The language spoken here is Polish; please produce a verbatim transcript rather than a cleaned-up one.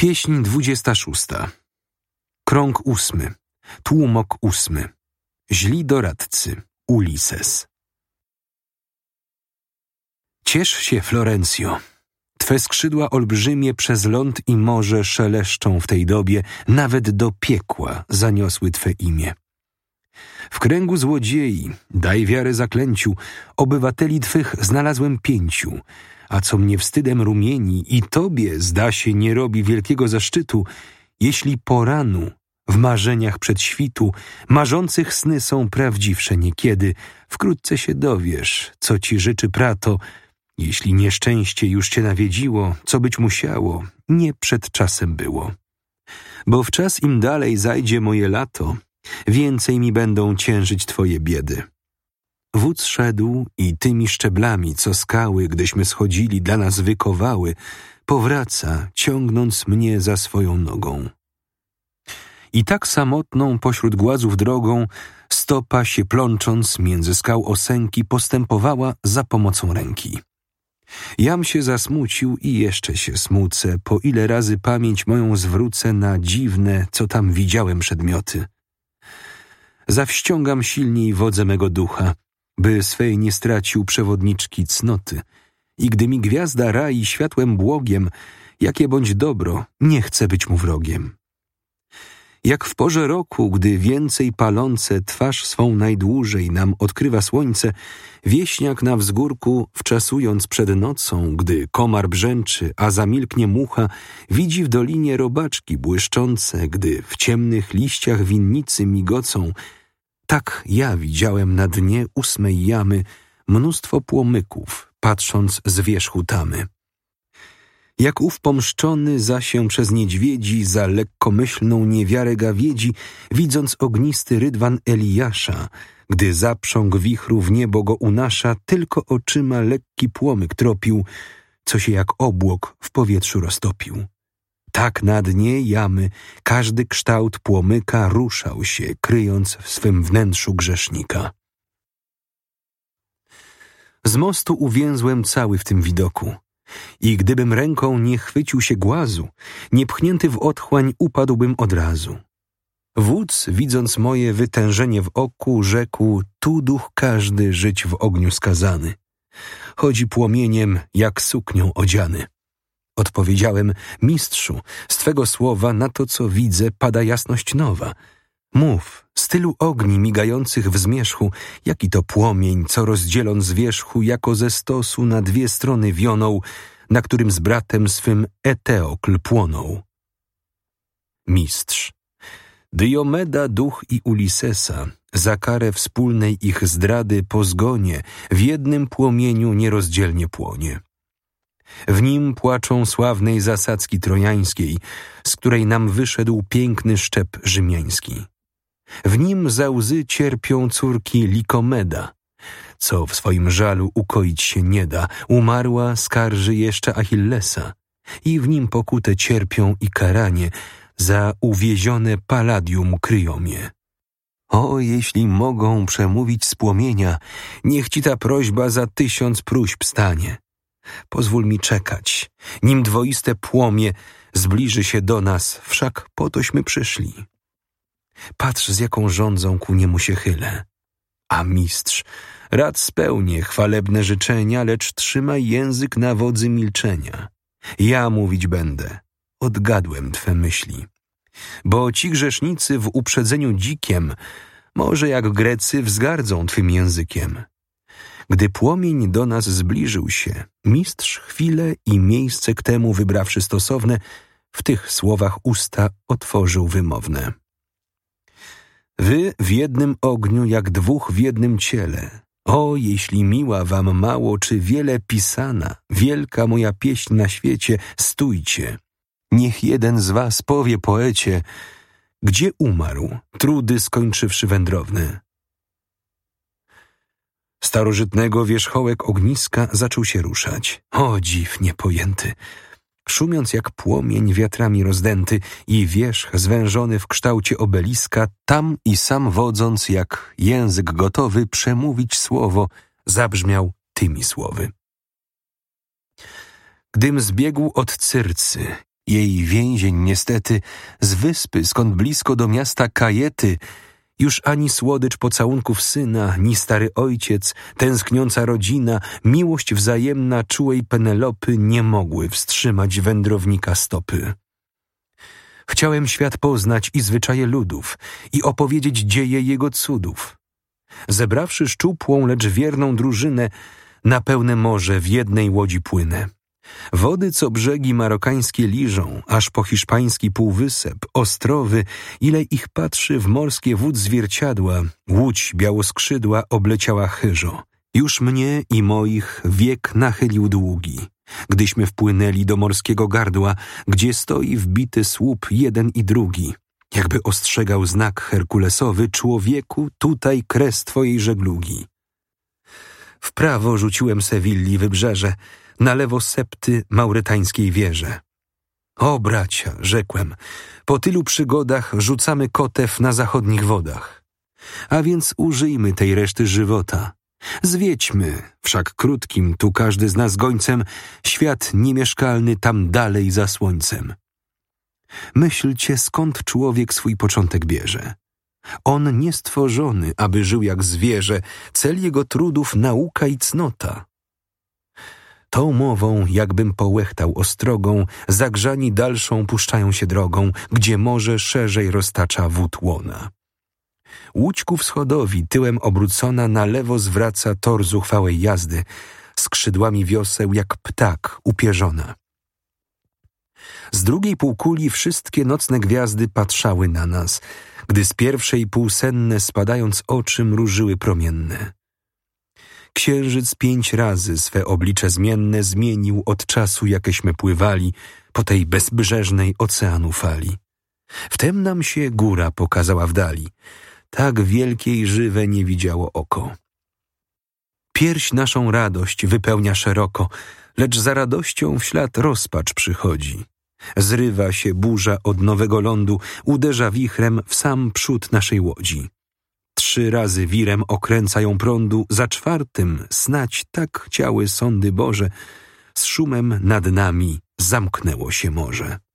Pieśń dwudziesta szósta. Krąg ósmy. Tłumok ósmy. Źli doradcy. Ulises. Ciesz się, Florencjo. Twe skrzydła olbrzymie przez ląd i morze szeleszczą w tej dobie, nawet do piekła zaniosły Twe imię. W kręgu złodziei, daj wiarę zaklęciu, obywateli Twych znalazłem pięciu, a co mnie wstydem rumieni i Tobie, zda się, nie robi wielkiego zaszczytu, jeśli po ranu, w marzeniach przedświtu, marzących sny są prawdziwsze niekiedy, wkrótce się dowiesz, co Ci życzy prato, jeśli nieszczęście już Cię nawiedziło, co być musiało, nie przed czasem było. Bo w czas im dalej zajdzie moje lato, więcej mi będą ciężyć Twoje biedy. Wódz szedł i tymi szczeblami, co skały, gdyśmy schodzili, dla nas wykowały, powraca, ciągnąc mnie za swoją nogą. I tak samotną pośród głazów drogą, stopa się plącząc między skał osęki, postępowała za pomocą ręki. Jam się zasmucił i jeszcze się smucę, po ile razy pamięć moją zwrócę na dziwne, co tam widziałem przedmioty. Zawściągam silniej wodze mego ducha, by swej nie stracił przewodniczki cnoty. I gdy mi gwiazda rai światłem błogiem, jakie bądź dobro, nie chcę być mu wrogiem. Jak w porze roku, gdy więcej palące twarz swą najdłużej nam odkrywa słońce, wieśniak na wzgórku, wczasując przed nocą, gdy komar brzęczy, a zamilknie mucha, widzi w dolinie robaczki błyszczące, gdy w ciemnych liściach winnicy migocą. Tak ja widziałem na dnie ósmej jamy mnóstwo płomyków, patrząc z wierzchu tamy. Jak ów pomszczony za się przez niedźwiedzi, za lekkomyślną niewiarę gawiedzi, widząc ognisty rydwan Eliasza, gdy zaprząg wichru w niebo go unasza, tylko oczyma lekki płomyk tropił, co się jak obłok w powietrzu roztopił. Tak na dnie jamy każdy kształt płomyka ruszał się, kryjąc w swym wnętrzu grzesznika. Z mostu uwięzłem cały w tym widoku. I gdybym ręką nie chwycił się głazu, nie pchnięty w otchłań upadłbym od razu. Wódz, widząc moje wytężenie w oku, rzekł, tu duch każdy żyć w ogniu skazany. Chodzi płomieniem, jak suknią odziany. Odpowiedziałem, mistrzu, z Twego słowa na to, co widzę, pada jasność nowa. Mów, z tylu ogni migających w zmierzchu, jaki to płomień, co rozdzieląc z wierzchu, jako ze stosu na dwie strony wionął, na którym z bratem swym Eteokl płonął. Mistrz. Diomeda duch i Ulisesa, za karę wspólnej ich zdrady po zgonie, w jednym płomieniu nierozdzielnie płonie. W nim płaczą sławnej zasadzki trojańskiej, z której nam wyszedł piękny szczep rzymiański. W nim za łzy cierpią córki Likomeda, co w swoim żalu ukoić się nie da, umarła skarży jeszcze Achillesa, i w nim pokutę cierpią i karanie, za uwiezione Palladium kryjomie. O, jeśli mogą przemówić z płomienia, niech ci ta prośba za tysiąc próśb stanie. Pozwól mi czekać, nim dwoiste płomie zbliży się do nas, wszak po tośmy przyszli. Patrz, z jaką żądzą ku niemu się chylę. A mistrz, rad spełnię chwalebne życzenia, lecz trzymaj język na wodzy milczenia. Ja mówić będę, odgadłem Twe myśli. Bo ci grzesznicy w uprzedzeniu dzikiem, może jak Grecy wzgardzą Twym językiem. Gdy płomień do nas zbliżył się, mistrz chwilę i miejsce k temu wybrawszy stosowne, w tych słowach usta otworzył wymowne. Wy w jednym ogniu, jak dwóch w jednym ciele. O, jeśli miła wam mało, czy wiele pisana, wielka moja pieśń na świecie, stójcie. Niech jeden z was powie poecie, gdzie umarł, trudy skończywszy wędrowne. Starożytnego wierzchołek ogniska zaczął się ruszać. O, dziw niepojęty! Szumiąc jak płomień wiatrami rozdęty i wierzch zwężony w kształcie obeliska, tam i sam wodząc jak język gotowy przemówić słowo, zabrzmiał tymi słowy. Gdym zbiegł od Cyrcy Jej więzień niestety z wyspy, skąd blisko do miasta Kajety, już ani słodycz pocałunków syna, ni stary ojciec, tęskniąca rodzina, miłość wzajemna czułej Penelopy nie mogły wstrzymać wędrownika stopy. Chciałem świat poznać i zwyczaje ludów i opowiedzieć dzieje jego cudów. Zebrawszy szczupłą, lecz wierną drużynę, na pełne morze w jednej łodzi płynę. Wody, co brzegi marokańskie liżą, aż po hiszpański półwysep, ostrowy, ile ich patrzy w morskie wód zwierciadła, łódź białoskrzydła obleciała chyżo. Już mnie i moich wiek nachylił długi, gdyśmy wpłynęli do morskiego gardła, gdzie stoi wbity słup jeden i drugi. Jakby ostrzegał znak herkulesowy, człowieku, tutaj kres twojej żeglugi. W prawo rzuciłem Sewilli wybrzeże, na lewo Septy maurytańskiej wieże. O bracia, rzekłem, po tylu przygodach rzucamy kotew na zachodnich wodach. A więc użyjmy tej reszty żywota. Zwiedźmy, wszak krótkim, tu każdy z nas gońcem, świat niemieszkalny tam dalej za słońcem. Myślcie, skąd człowiek swój początek bierze. On niestworzony, aby żył jak zwierzę, cel jego trudów nauka i cnota. Tą mową, jakbym połechtał ostrogą, zagrzani dalszą puszczają się drogą, gdzie morze szerzej roztacza wód łona. Łódź ku wschodowi, tyłem obrócona, na lewo zwraca tor zuchwałej jazdy, skrzydłami wioseł jak ptak upierzona. Z drugiej półkuli wszystkie nocne gwiazdy patrzały na nas, gdy z pierwszej półsenne spadając oczy mrużyły promienne. Księżyc pięć razy swe oblicze zmienne zmienił od czasu, jakeśmy pływali po tej bezbrzeżnej oceanu fali. Wtem nam się góra pokazała w dali, tak wielkiej żywe nie widziało oko. Pierś naszą radość wypełnia szeroko, lecz za radością w ślad rozpacz przychodzi. Zrywa się burza od nowego lądu, uderza wichrem w sam przód naszej łodzi. Trzy razy wirem okręca ją prądu, za czwartym snać tak chciały sądy Boże, z szumem nad nami zamknęło się morze.